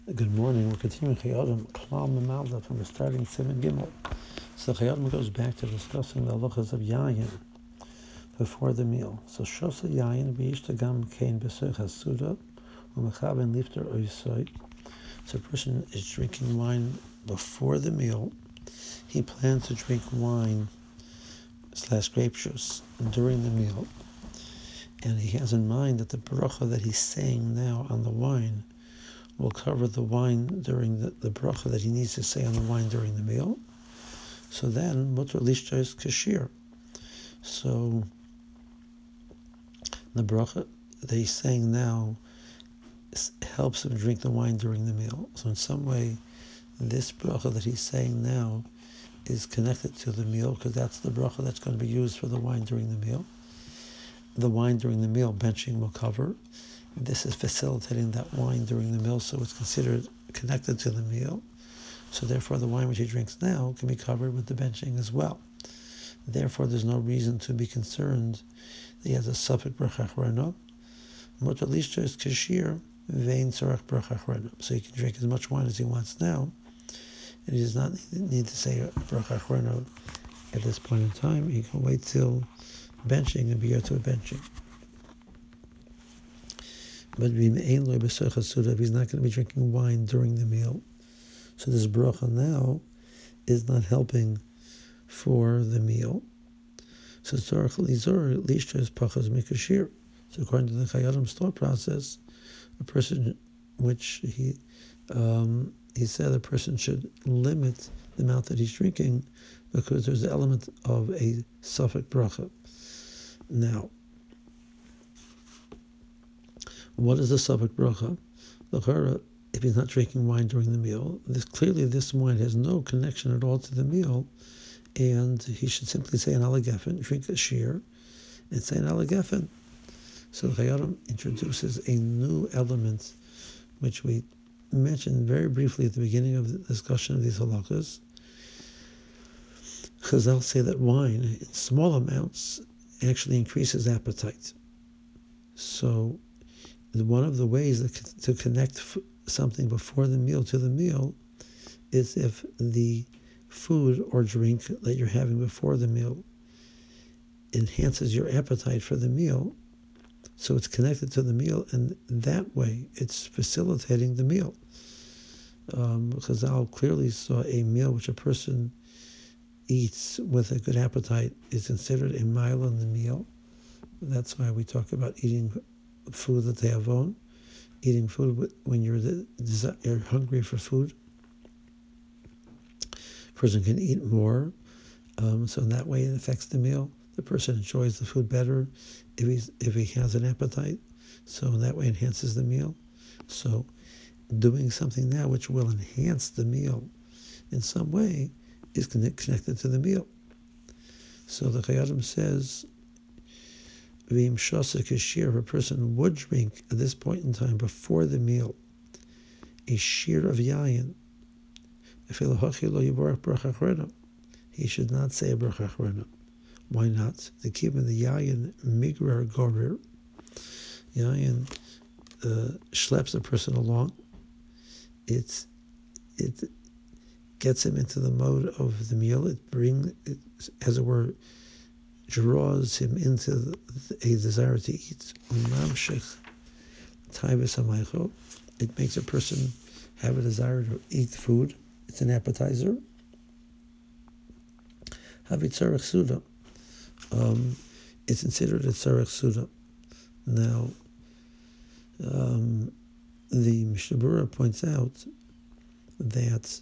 Good morning. We're continuing Chayodim Klal Memalda from the starting Siman Gimel. So Chayodim goes back to discussing the halachas of Yayin before the meal. So Shosa Yayin V'Yishtagam Kain B'Soich HaSuda U'Mechaben Lifter Oisoi. So a person is drinking wine before the meal. He plans to drink wine / grape juice during the meal. And he has in mind that the bracha that he's saying now on the wine will cover the wine during the bracha that he needs to say on the wine during the meal. So then, mutar lishta is kashir. So the bracha that he's saying now helps him drink the wine during the meal. So in some way, this bracha that he's saying now is connected to the meal because that's the bracha that's going to be used for the wine during the meal. The wine during the meal, benching will cover. This is facilitating that wine during the meal, so it's considered connected to the meal. So therefore, the wine which he drinks now can be covered with the benching as well. Therefore, there's no reason to be concerned that he has a safek bracha achrona. Mutar lishta is kashir, vein tzorach bracha achrona. So he can drink as much wine as he wants now, and he does not need to say bracha achrona at this point in time. He can wait till benching and be here to a benching. But if he's not going to be drinking wine during the meal, so this bracha now is not helping for the meal. So tzorach lizor lishta is pachas mikashir. So according to the Chayyadim's thought process, a person which he said a person should limit the amount that he's drinking because there's an element of a safek bracha. Now, what is the safek bracha? If he's not drinking wine during the meal, this wine has no connection at all to the meal, and he should simply say an alagefen, drink a shear, and say an alagefen. So the Chayyim introduces a new element, which we mentioned very briefly at the beginning of the discussion of these halachas. Chazal say that wine, in small amounts, actually increases appetite. So one of the ways to connect something before the meal to the meal is if the food or drink that you're having before the meal enhances your appetite for the meal, so it's connected to the meal, and that way it's facilitating the meal. Chazal clearly saw a meal which a person eats with a good appetite is considered a mile in the meal. That's why we talk about eating food that they have on, eating food when you're hungry for food. A person can eat more, so in that way it affects the meal. The person enjoys the food better if he has an appetite, so in that way enhances the meal. So doing something now which will enhance the meal in some way is connected to the meal. So the Chayyim says, V'im shasa kashir, if a person would drink at this point in time before the meal a shear of yayin, he should not say a bracha achrona. Why not? The kibbutz the yayin migrar gorer. Yayin schleps a person along. It gets him into the mode of the meal. It, as it were, draws him into a desire to eat. It makes a person have a desire to eat food. It's an appetizer. Havitzarech suda. It's considered a tzarech suda. Now, the Mishnah Berurah points out that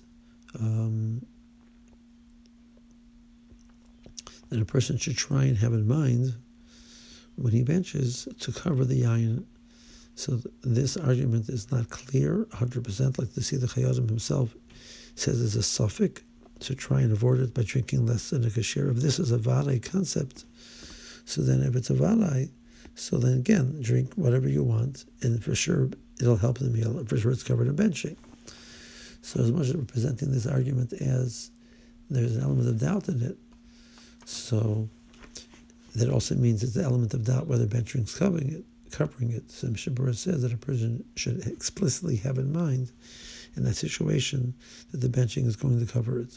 a person should try and have in mind when he benches to cover the yayin. So this argument is not clear 100%, like to see the Chayyim himself says is a safek, to try and avoid it by drinking less than a kashir. If this is a vadai concept, so then if it's a vadai, so then again, drink whatever you want, and for sure it'll help the meal, and for sure it's covered in benching. So as much as we're presenting this argument as there's an element of doubt in it, so that also means it's the element of doubt whether benching is covering it. So Mishnah Berurah says that a person should explicitly have in mind in that situation that the benching is going to cover it.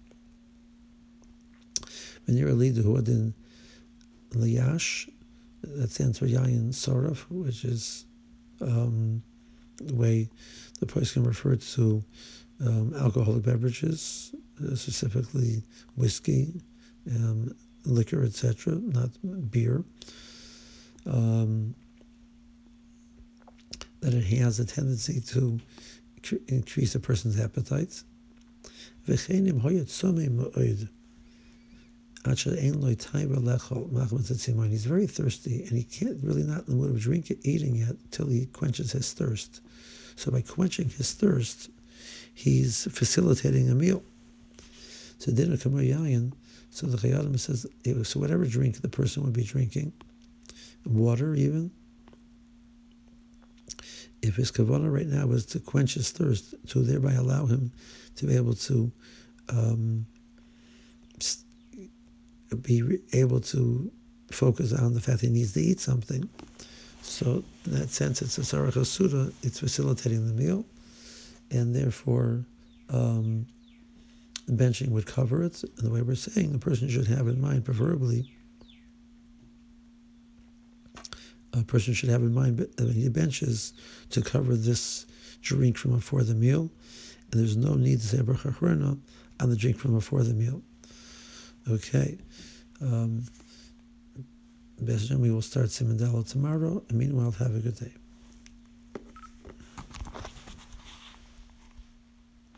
When you're a leader who had in Liyash, that stands for Yayin Soraf, which is the way the person can refer to alcoholic beverages, specifically whiskey, liquor, etc., not beer. That it has a tendency to increase a person's appetite. He's very thirsty, and he can't really not in the mood of eating yet till he quenches his thirst. So by quenching his thirst, he's facilitating a meal. So dinner kamar yayin. So the Chayyim says, so whatever drink the person would be drinking, water even, if his kavanah right now was to quench his thirst, to thereby allow him to be able to focus on the fact that he needs to eat something. So in that sense, it's a sarach hasuda, it's facilitating the meal, and therefore benching would cover it. And the way we're saying, the person should have in mind, preferably, a person should have in mind that when he benches to cover this drink from before the meal, and there's no need to say bracha achrona on the drink from before the meal. Okay. We will start Siman Daled tomorrow, and meanwhile, have a good day.